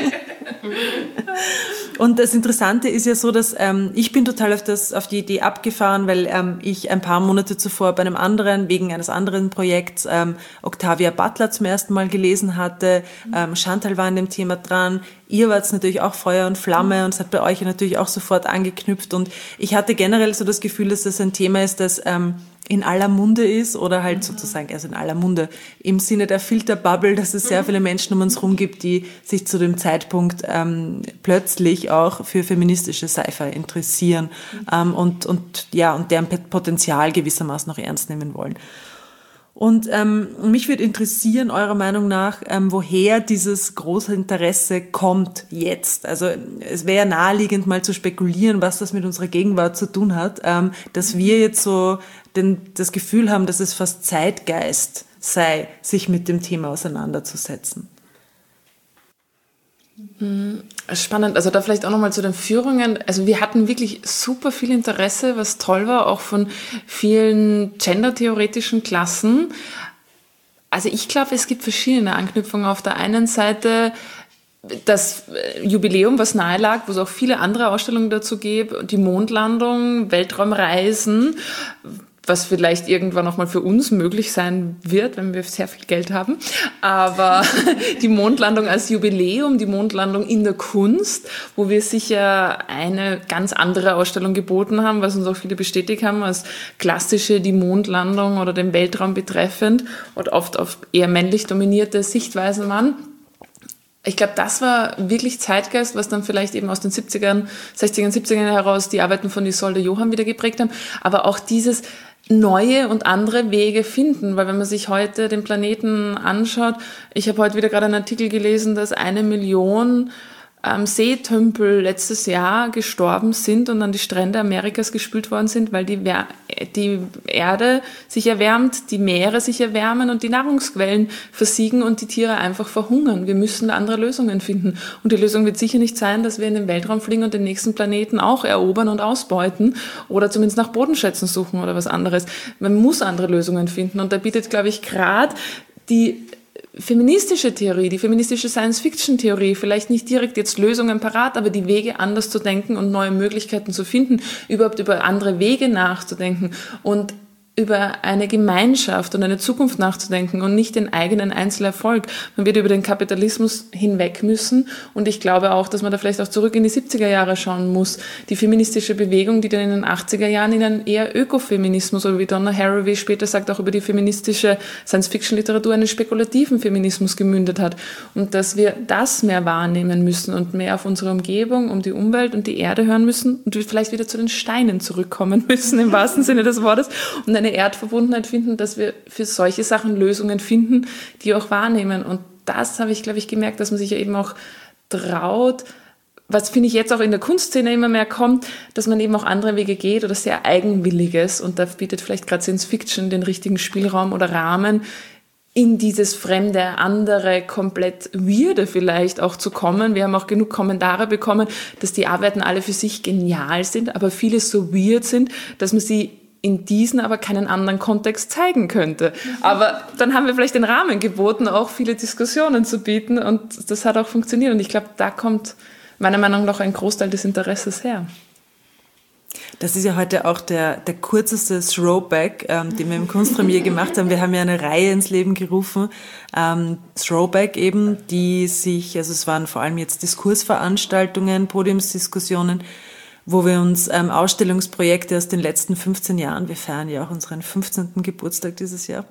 Und das Interessante ist ja so, dass ähm, ich bin total auf, das, auf die Idee abgefahren, weil ähm, ich ein paar Monate zuvor bei einem anderen, wegen eines anderen Projekts, ähm, Octavia Butler zum ersten Mal gelesen hatte. Ähm, Chantal war in dem Thema dran. Ihr wart natürlich auch Feuer und Flamme und es hat bei euch natürlich auch sofort angeknüpft. Und ich hatte generell so das Gefühl, dass das ein Thema ist, das ähm, in aller Munde ist oder halt sozusagen, also in aller Munde im Sinne der Filterbubble, dass es sehr viele Menschen um uns herum gibt, die sich zu dem Zeitpunkt ähm, plötzlich auch für feministische Sci-Fi interessieren ähm, und, und, ja, und deren Potenzial gewissermaßen noch ernst nehmen wollen. Und ähm, mich würde interessieren, eurer Meinung nach, ähm, woher dieses große Interesse kommt jetzt. Also es wäre naheliegend, mal zu spekulieren, was das mit unserer Gegenwart zu tun hat, ähm, dass wir jetzt so den, das Gefühl haben, dass es fast Zeitgeist sei, sich mit dem Thema auseinanderzusetzen. Spannend, also da vielleicht auch nochmal zu den Führungen. Also wir hatten wirklich super viel Interesse, was toll war, auch von vielen gendertheoretischen Klassen. Also ich glaube, es gibt verschiedene Anknüpfungen. Auf der einen Seite das Jubiläum, was nahe lag, wo es auch viele andere Ausstellungen dazu gibt, die Mondlandung, Weltraumreisen, was vielleicht irgendwann noch mal für uns möglich sein wird, wenn wir sehr viel Geld haben. Aber die Mondlandung als Jubiläum, die Mondlandung in der Kunst, wo wir sicher eine ganz andere Ausstellung geboten haben, was uns auch viele bestätigt haben, als klassische die Mondlandung oder den Weltraum betreffend und oft auf eher männlich dominierte Sichtweisen waren. Ich glaube, das war wirklich Zeitgeist, was dann vielleicht eben aus den siebzigern, sechzigern, siebzigern heraus die Arbeiten von Isolde Johann wieder geprägt haben. Aber auch dieses neue und andere Wege finden, weil wenn man sich heute den Planeten anschaut, ich habe heute wieder gerade einen Artikel gelesen, dass eine Million ähm, Seetümpel letztes Jahr gestorben sind und an die Strände Amerikas gespült worden sind, weil die, Wer- die Erde sich erwärmt, die Meere sich erwärmen und die Nahrungsquellen versiegen und die Tiere einfach verhungern. Wir müssen andere Lösungen finden. Und die Lösung wird sicher nicht sein, dass wir in den Weltraum fliegen und den nächsten Planeten auch erobern und ausbeuten oder zumindest nach Bodenschätzen suchen oder was anderes. Man muss andere Lösungen finden. Und da bietet, glaube ich, gerade die feministische Theorie, die feministische Science-Fiction-Theorie, vielleicht nicht direkt jetzt Lösungen parat, aber die Wege anders zu denken und neue Möglichkeiten zu finden, überhaupt über andere Wege nachzudenken und über eine Gemeinschaft und eine Zukunft nachzudenken und nicht den eigenen Einzelerfolg. Man wird über den Kapitalismus hinweg müssen und ich glaube auch, dass man da vielleicht auch zurück in die siebziger Jahre schauen muss. Die feministische Bewegung, die dann in den achtziger Jahren in einen eher Ökofeminismus oder wie Donna Haraway später sagt, auch über die feministische Science-Fiction-Literatur einen spekulativen Feminismus gemündet hat und dass wir das mehr wahrnehmen müssen und mehr auf unsere Umgebung, um die Umwelt und die Erde hören müssen und wir vielleicht wieder zu den Steinen zurückkommen müssen, im wahrsten Sinne des Wortes, und eine Erdverbundenheit finden, dass wir für solche Sachen Lösungen finden, die auch wahrnehmen. Und das habe ich, glaube ich, gemerkt, dass man sich ja eben auch traut, was finde ich jetzt auch in der Kunstszene immer mehr kommt, dass man eben auch andere Wege geht oder sehr Eigenwilliges. Und da bietet vielleicht gerade Science Fiction den richtigen Spielraum oder Rahmen, in dieses fremde, andere, komplett weirde vielleicht auch zu kommen. Wir haben auch genug Kommentare bekommen, dass die Arbeiten alle für sich genial sind, aber viele so weird sind, dass man sie in diesen aber keinen anderen Kontext zeigen könnte. Aber dann haben wir vielleicht den Rahmen geboten, auch viele Diskussionen zu bieten und das hat auch funktioniert. Und ich glaube, da kommt meiner Meinung nach ein Großteil des Interesses her. Das ist ja heute auch der, der kürzeste Throwback, ähm, den wir im Kunstpremier gemacht haben. Wir haben ja eine Reihe ins Leben gerufen, ähm, Throwback eben, die sich, also es waren vor allem jetzt Diskursveranstaltungen, Podiumsdiskussionen, wo wir uns ähm, Ausstellungsprojekte aus den letzten fünfzehn Jahren, wir feiern ja auch unseren fünfzehnten Geburtstag dieses Jahr,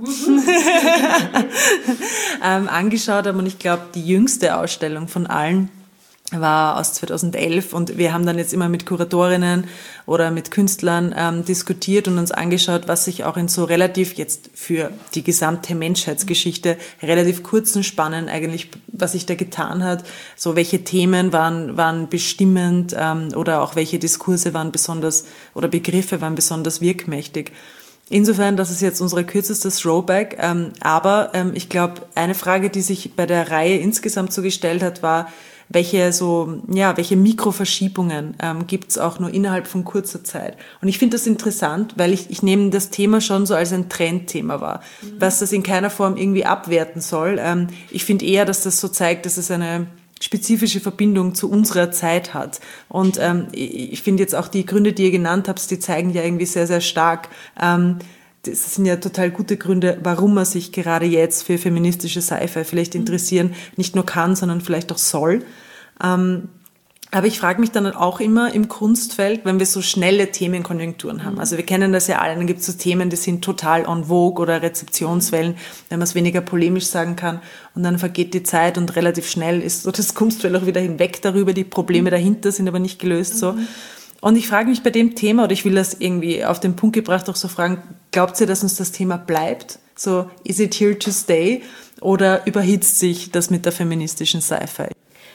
ähm, angeschaut haben. Und ich glaube, die jüngste Ausstellung von allen war aus zweitausendelf und wir haben dann jetzt immer mit Kuratorinnen oder mit Künstlern ähm, diskutiert und uns angeschaut, was sich auch in so relativ jetzt für die gesamte Menschheitsgeschichte relativ kurzen Spannen eigentlich, was sich da getan hat, so welche Themen waren waren bestimmend ähm, oder auch welche Diskurse waren besonders oder Begriffe waren besonders wirkmächtig. Insofern, das ist jetzt unsere kürzeste Throwback, ähm, aber ähm, ich glaube, eine Frage, die sich bei der Reihe insgesamt so gestellt hat, war, welche so ja welche Mikroverschiebungen ähm, gibt's auch nur innerhalb von kurzer Zeit. Und ich finde das interessant, weil ich ich nehme das Thema schon so als ein Trendthema wahr, mhm. was das in keiner Form irgendwie abwerten soll. Ähm, ich finde eher, dass das so zeigt, dass es eine spezifische Verbindung zu unserer Zeit hat. Und ähm, ich finde jetzt auch die Gründe, die ihr genannt habt, die zeigen ja irgendwie sehr, sehr stark, ähm, das sind ja total gute Gründe, warum man sich gerade jetzt für feministische Sci-Fi vielleicht interessieren, nicht nur kann, sondern vielleicht auch soll. Ähm, aber ich frage mich dann auch immer im Kunstfeld, wenn wir so schnelle Themenkonjunkturen haben. Also wir kennen das ja alle, dann gibt es so Themen, die sind total en vogue oder Rezeptionswellen, wenn man es weniger polemisch sagen kann. Und dann vergeht die Zeit und relativ schnell ist so das Kunstfeld auch wieder hinweg darüber. Die Probleme dahinter sind aber nicht gelöst so. Und ich frage mich bei dem Thema, oder ich will das irgendwie auf den Punkt gebracht auch so fragen, glaubt ihr, dass uns das Thema bleibt? So, is it here to stay? Oder überhitzt sich das mit der feministischen Sci-Fi?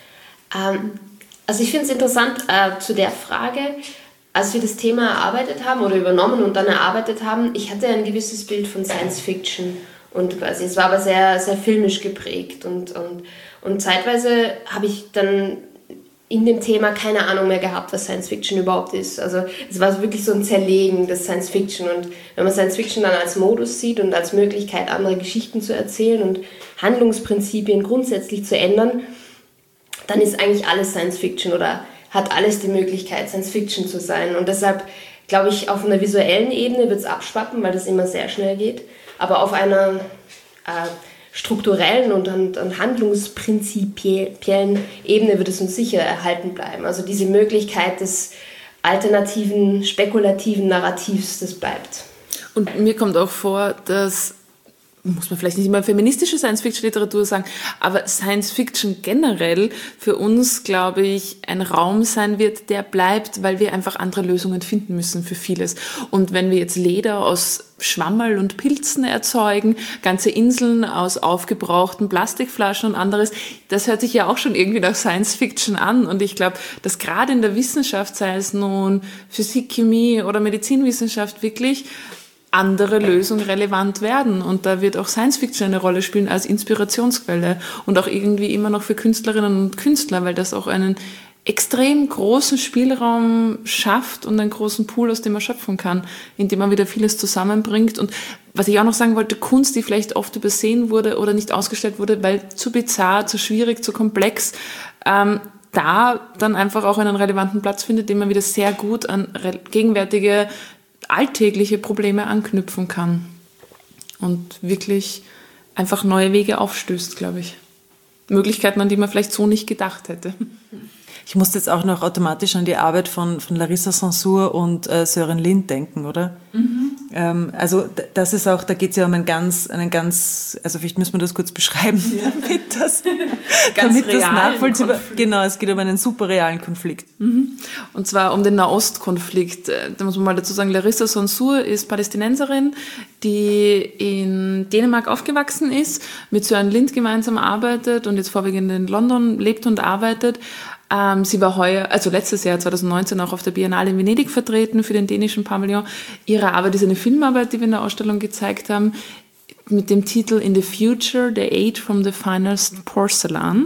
Ähm, also ich finde es interessant äh, zu der Frage, als wir das Thema erarbeitet haben oder übernommen und dann erarbeitet haben, ich hatte ein gewisses Bild von Science Fiction und quasi, es war aber sehr, sehr filmisch geprägt und, und, und zeitweise habe ich dann in dem Thema keine Ahnung mehr gehabt, was Science Fiction überhaupt ist. Also es war so wirklich so ein Zerlegen des Science Fiction. Und wenn man Science Fiction dann als Modus sieht und als Möglichkeit, andere Geschichten zu erzählen und Handlungsprinzipien grundsätzlich zu ändern, dann ist eigentlich alles Science Fiction oder hat alles die Möglichkeit, Science Fiction zu sein. Und deshalb glaube ich, auf einer visuellen Ebene wird es abschwappen, weil das immer sehr schnell geht. Aber auf einer äh, strukturellen und, und, und handlungsprinzipiellen Ebene wird es uns sicher erhalten bleiben. Also diese Möglichkeit des alternativen, spekulativen Narrativs, das bleibt. Und mir kommt auch vor, dass muss man vielleicht nicht immer feministische Science-Fiction-Literatur sagen, aber Science-Fiction generell für uns, glaube ich, ein Raum sein wird, der bleibt, weil wir einfach andere Lösungen finden müssen für vieles. Und wenn wir jetzt Leder aus Schwammerl und Pilzen erzeugen, ganze Inseln aus aufgebrauchten Plastikflaschen und anderes, das hört sich ja auch schon irgendwie nach Science-Fiction an. Und ich glaube, dass gerade in der Wissenschaft, sei es nun Physik, Chemie oder Medizinwissenschaft, wirklich andere Lösungen relevant werden. Und da wird auch Science-Fiction eine Rolle spielen als Inspirationsquelle und auch irgendwie immer noch für Künstlerinnen und Künstler, weil das auch einen extrem großen Spielraum schafft und einen großen Pool, aus dem man schöpfen kann, indem man wieder vieles zusammenbringt. Und was ich auch noch sagen wollte, Kunst, die vielleicht oft übersehen wurde oder nicht ausgestellt wurde, weil zu bizarr, zu schwierig, zu komplex, ähm, da dann einfach auch einen relevanten Platz findet, den man wieder sehr gut an gegenwärtige alltägliche Probleme anknüpfen kann und wirklich einfach neue Wege aufstößt, glaube ich. Möglichkeiten, an die man vielleicht so nicht gedacht hätte. Ich musste jetzt auch noch automatisch an die Arbeit von, von Larissa Sansur und äh, Sören Lind denken, oder? Mhm. Ähm, also das ist auch, da geht es ja um einen ganz, einen ganz, also vielleicht müssen wir das kurz beschreiben, ja. damit das, ganz damit das nachvollziehbar, Konflikt. Genau, es geht um einen super realen Konflikt. Mhm. Und zwar um den Nahostkonflikt. Da muss man mal dazu sagen, Larissa Sansur ist Palästinenserin, die in Dänemark aufgewachsen ist, mit Sören Lind gemeinsam arbeitet und jetzt vorwiegend in London lebt und arbeitet. Ähm, sie war heuer, also letztes Jahr, zwanzig neunzehn, auch auf der Biennale in Venedig vertreten für den dänischen Pavillon. Ihre Arbeit ist eine Filmarbeit, die wir in der Ausstellung gezeigt haben, mit dem Titel In the Future, The Aid from the Finest Porcelain.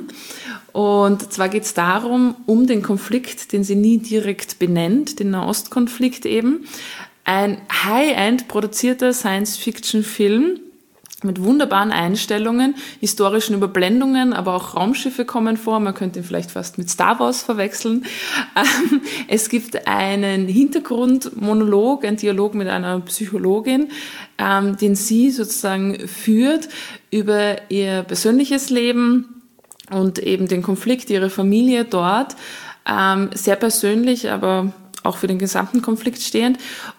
Und zwar geht es darum, um den Konflikt, den sie nie direkt benennt, den Nahostkonflikt eben. Ein High-End produzierter Science-Fiction-Film, mit wunderbaren Einstellungen, historischen Überblendungen, aber auch Raumschiffe kommen vor. Man könnte ihn vielleicht fast mit Star Wars verwechseln. Es gibt einen Hintergrundmonolog, einen Dialog mit einer Psychologin, den sie sozusagen führt über ihr persönliches Leben und eben den Konflikt ihrer Familie dort. Sehr persönlich, aber auch für den gesamten Konflikt stehend.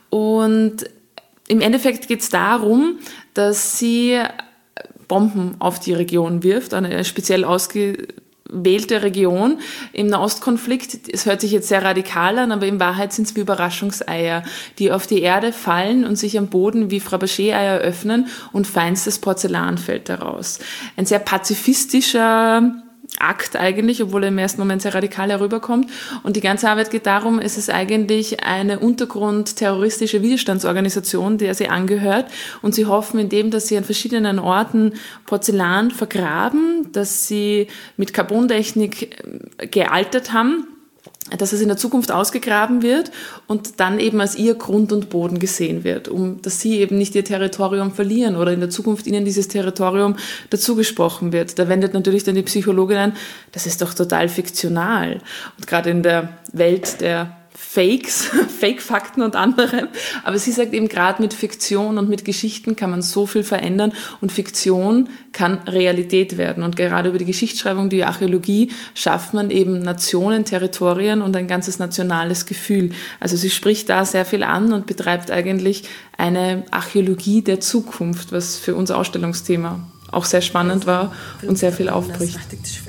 Und im Endeffekt geht es darum, dass sie Bomben auf die Region wirft, eine speziell ausgewählte Region im Nahostkonflikt. Es hört sich jetzt sehr radikal an, aber in Wahrheit sind es wie Überraschungseier, die auf die Erde fallen und sich am Boden wie Fabergé-Eier öffnen und feinstes Porzellan fällt daraus. Ein sehr pazifistischer Akt eigentlich, obwohl er im ersten Moment sehr radikal herüberkommt. Und die ganze Arbeit geht darum, es ist eigentlich eine untergrundterroristische Widerstandsorganisation, der sie angehört. Und sie hoffen, indem, dass sie an verschiedenen Orten Porzellan vergraben, dass sie mit Carbontechnik gealtert haben, dass es in der Zukunft ausgegraben wird und dann eben als ihr Grund und Boden gesehen wird, um dass sie eben nicht ihr Territorium verlieren oder in der Zukunft ihnen dieses Territorium dazugesprochen wird. Da wendet natürlich dann die Psychologin ein, das ist doch total fiktional. Und gerade in der Welt der Fakes, Fake-Fakten und anderem. Aber sie sagt eben, gerade mit Fiktion und mit Geschichten kann man so viel verändern und Fiktion kann Realität werden. Und gerade über die Geschichtsschreibung, die Archäologie, schafft man eben Nationen, Territorien und ein ganzes nationales Gefühl. Also sie spricht da sehr viel an und betreibt eigentlich eine Archäologie der Zukunft, was für unser Ausstellungsthema auch sehr spannend war und sehr viel aufbricht.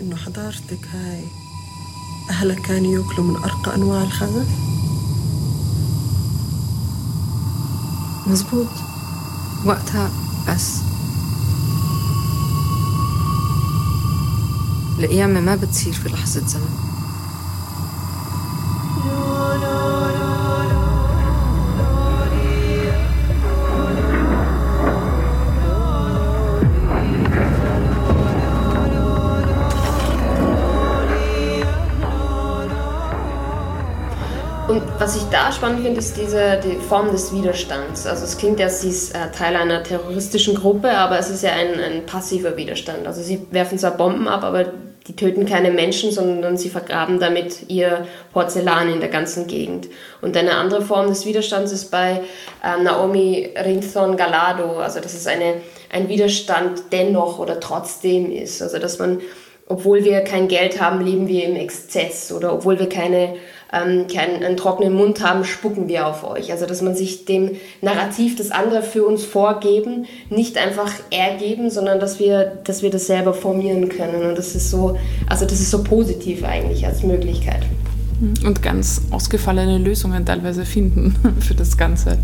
أهلك كانوا يأكلوا من أرقى أنواع الخبز؟ مزبوط وقتها بس القيامة ما بتصير في لحظة زمن. Und was ich da spannend finde, ist diese die Form des Widerstands. Also es klingt ja, sie ist äh, Teil einer terroristischen Gruppe, aber es ist ja ein, ein passiver Widerstand. Also sie werfen zwar Bomben ab, aber die töten keine Menschen, sondern sie vergraben damit ihr Porzellan in der ganzen Gegend. Und eine andere Form des Widerstands ist bei äh, Naomi Rinthon Gallardo, also dass es eine, ein Widerstand dennoch oder trotzdem ist. Also dass man obwohl wir kein Geld haben, leben wir im Exzess. Oder obwohl wir keine, ähm, keinen einen trockenen Mund haben, spucken wir auf euch. Also dass man sich dem Narrativ, das andere für uns vorgeben, nicht einfach ergeben, sondern dass wir, dass wir das selber formieren können. Und das ist so, also das ist so positiv eigentlich als Möglichkeit. Und ganz ausgefallene Lösungen teilweise finden für das Ganze.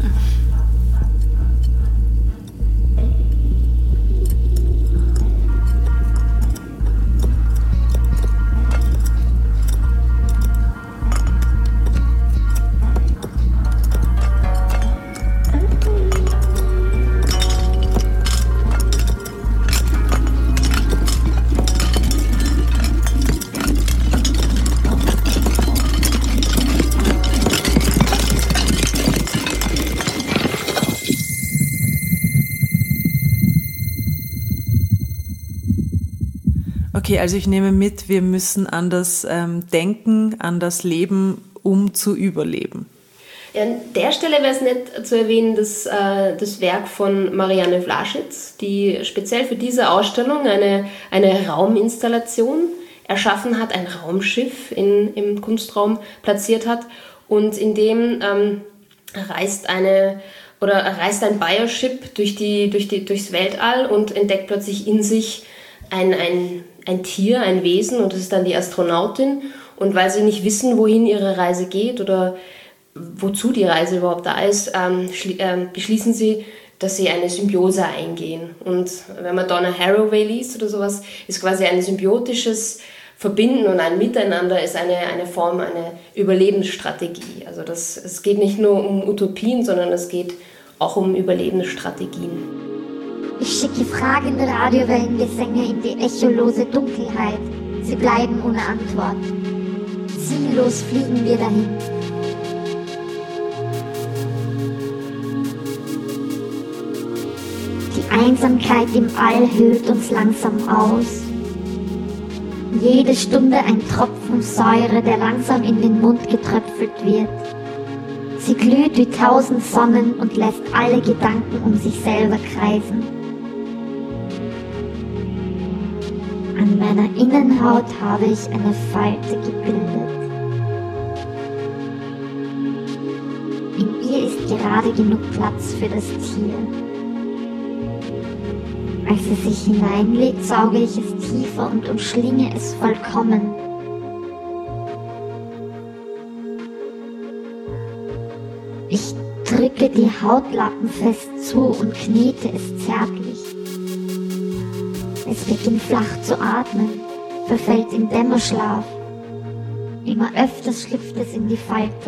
Okay, also ich nehme mit, wir müssen anders ähm, denken, anders leben, um zu überleben. Ja, an der Stelle wäre es nett zu erwähnen, dass äh, das Werk von Marianne Vlaschitz, die speziell für diese Ausstellung eine, eine Rauminstallation erschaffen hat, ein Raumschiff in, im Kunstraum platziert hat und in dem ähm, reist eine oder reist ein Bioship durch die, durch die, durchs Weltall und entdeckt plötzlich in sich ein, ein ein Tier, ein Wesen und das ist dann die Astronautin und weil sie nicht wissen, wohin ihre Reise geht oder wozu die Reise überhaupt da ist, ähm, schli- äh, beschließen sie, dass sie eine Symbiose eingehen. Und wenn man Donna Haraway liest oder sowas, ist quasi ein symbiotisches Verbinden und ein Miteinander ist eine, eine Form, eine Überlebensstrategie. Also das, es geht nicht nur um Utopien, sondern es geht auch um Überlebensstrategien. Ich schicke fragende Radiowellengesänge in die echolose Dunkelheit. Sie bleiben ohne Antwort. Ziellos fliegen wir dahin. Die Einsamkeit im All hüllt uns langsam aus. Jede Stunde ein Tropfen Säure, der langsam in den Mund getröpfelt wird. Sie glüht wie tausend Sonnen und lässt alle Gedanken um sich selber kreisen. An meiner Innenhaut habe ich eine Falte gebildet. In ihr ist gerade genug Platz für das Tier. Als es sich hineinlegt, sauge ich es tiefer und umschlinge es vollkommen. Ich drücke die Hautlappen fest zu und knete es zärtlich. Es beginnt flach zu atmen, verfällt in Dämmerschlaf. Immer öfters schlüpft es in die Falte.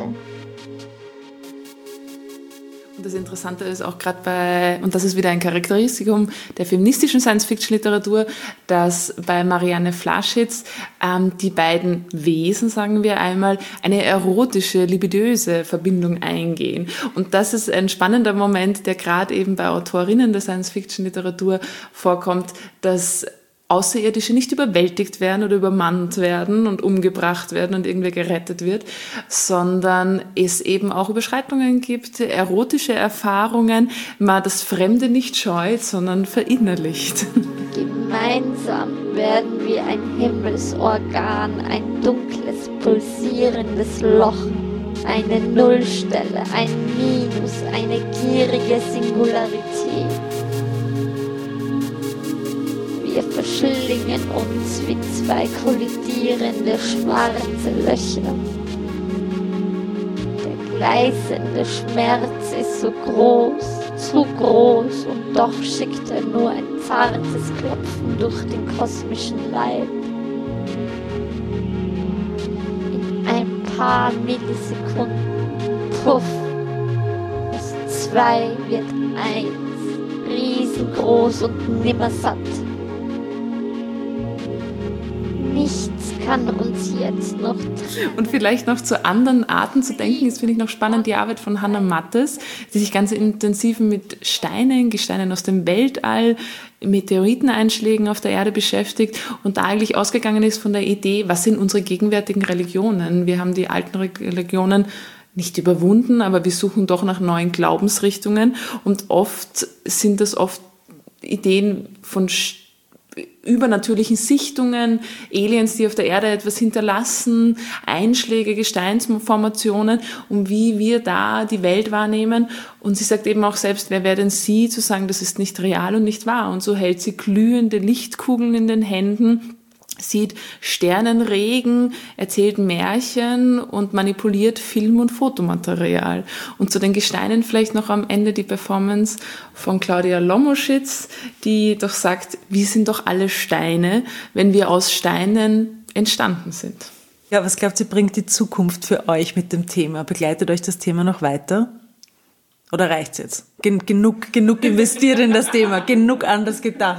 Und das Interessante ist auch gerade bei, und das ist wieder ein Charakteristikum der feministischen Science-Fiction-Literatur, dass bei Marianne Vlaschitz ähm, die beiden Wesen, sagen wir einmal, eine erotische, libidöse Verbindung eingehen. Und das ist ein spannender Moment, der gerade eben bei Autorinnen der Science-Fiction-Literatur vorkommt, dass Außerirdische nicht überwältigt werden oder übermannt werden und umgebracht werden und irgendwer gerettet wird, sondern es eben auch Überschreitungen gibt, erotische Erfahrungen, man das Fremde nicht scheut, sondern verinnerlicht. Gemeinsam werden wir ein Himmelsorgan, ein dunkles, pulsierendes Loch, eine Nullstelle, ein Minus, eine gierige Singularität. Wir verschlingen uns wie zwei kollidierende schwarze Löcher. Der gleißende Schmerz ist so groß, zu groß und doch schickt er nur ein zartes Klopfen durch den kosmischen Leib. In ein paar Millisekunden, puff, das Zwei wird eins, riesengroß und nimmersatt. Nichts kann uns jetzt noch trennen. Und vielleicht noch zu anderen Arten zu denken, ist, finde ich, noch spannend die Arbeit von Hannah Mattes, die sich ganz intensiv mit Steinen, Gesteinen aus dem Weltall, Meteoriteneinschlägen auf der Erde beschäftigt und da eigentlich ausgegangen ist von der Idee, was sind unsere gegenwärtigen Religionen? Wir haben die alten Religionen nicht überwunden, aber wir suchen doch nach neuen Glaubensrichtungen und oft sind das oft Ideen von übernatürlichen Sichtungen, Aliens, die auf der Erde etwas hinterlassen, Einschläge, Gesteinsformationen und wie wir da die Welt wahrnehmen. Und sie sagt eben auch selbst, wer wäre denn sie, zu sagen, das ist nicht real und nicht wahr. Und so hält sie glühende Lichtkugeln in den Händen, sieht Sternenregen, erzählt Märchen und manipuliert Film- und Fotomaterial. Und zu den Gesteinen vielleicht noch am Ende die Performance von Claudia Lomoschitz, die doch sagt, wir sind doch alle Steine, wenn wir aus Steinen entstanden sind. Ja, was glaubt ihr, bringt die Zukunft für euch mit dem Thema? Begleitet euch das Thema noch weiter? Oder reicht's jetzt? Gen- genug, genug investiert in das Thema, genug anders gedacht.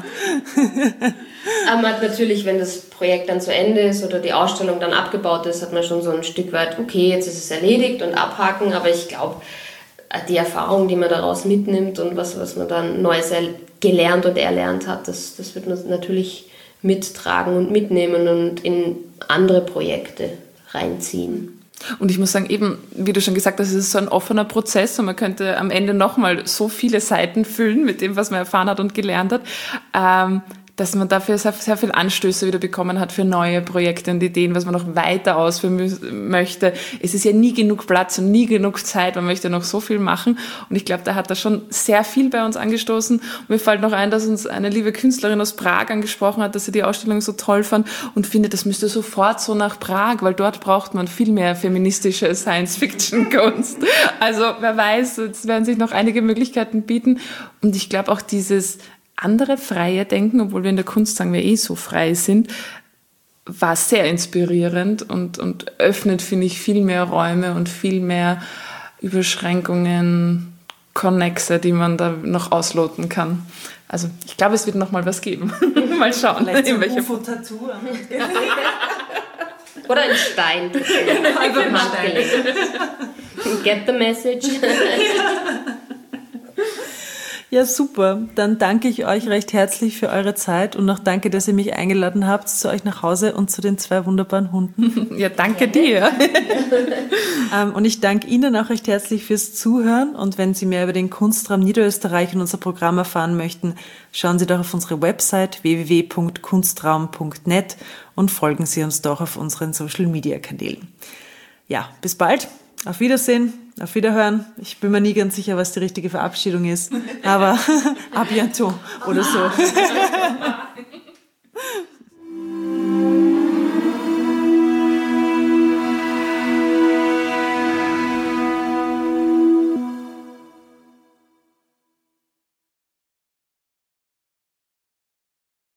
Aber man hat natürlich, wenn das Projekt dann zu Ende ist oder die Ausstellung dann abgebaut ist, hat man schon so ein Stück weit, okay, jetzt ist es erledigt und abhaken, aber ich glaube, die Erfahrung, die man daraus mitnimmt und was, was man dann Neues gelernt und erlernt hat, das, das wird man natürlich mittragen und mitnehmen und in andere Projekte reinziehen. Und ich muss sagen, eben, wie du schon gesagt hast, es ist so ein offener Prozess und man könnte am Ende nochmal so viele Seiten füllen mit dem, was man erfahren hat und gelernt hat, ähm, dass man dafür sehr, sehr viel Anstöße wieder bekommen hat für neue Projekte und Ideen, was man noch weiter ausführen möchte. Es ist ja nie genug Platz und nie genug Zeit, man möchte noch so viel machen und ich glaube, da hat er schon sehr viel bei uns angestoßen. Und mir fällt noch ein, dass uns eine liebe Künstlerin aus Prag angesprochen hat, dass sie die Ausstellung so toll fand und findet, das müsste sofort so nach Prag, weil dort braucht man viel mehr feministische Science-Fiction-Kunst. Also wer weiß, es werden sich noch einige Möglichkeiten bieten und ich glaube auch dieses andere freie Denken, obwohl wir in der Kunst sagen wir eh so frei sind, war sehr inspirierend und, und öffnet, finde ich, viel mehr Räume und viel mehr Überschränkungen, Konnexe, die man da noch ausloten kann. Also ich glaube, es wird noch mal was geben. Mal schauen. Vielleicht in so welche U F O-Tattoo. Oder ein Stein. Einfach mal Get the message. Ja, super. Dann danke ich euch recht herzlich für eure Zeit und noch danke, dass ihr mich eingeladen habt zu euch nach Hause und zu den zwei wunderbaren Hunden. Ja, danke dir. ähm, und ich danke Ihnen auch recht herzlich fürs Zuhören und wenn Sie mehr über den Kunstraum Niederösterreich und unser Programm erfahren möchten, schauen Sie doch auf unsere Website w w w punkt kunstraum punkt net und folgen Sie uns doch auf unseren Social-Media-Kanälen. Ja, bis bald. Auf Wiedersehen, auf Wiederhören. Ich bin mir nie ganz sicher, was die richtige Verabschiedung ist, aber à bientôt oder so.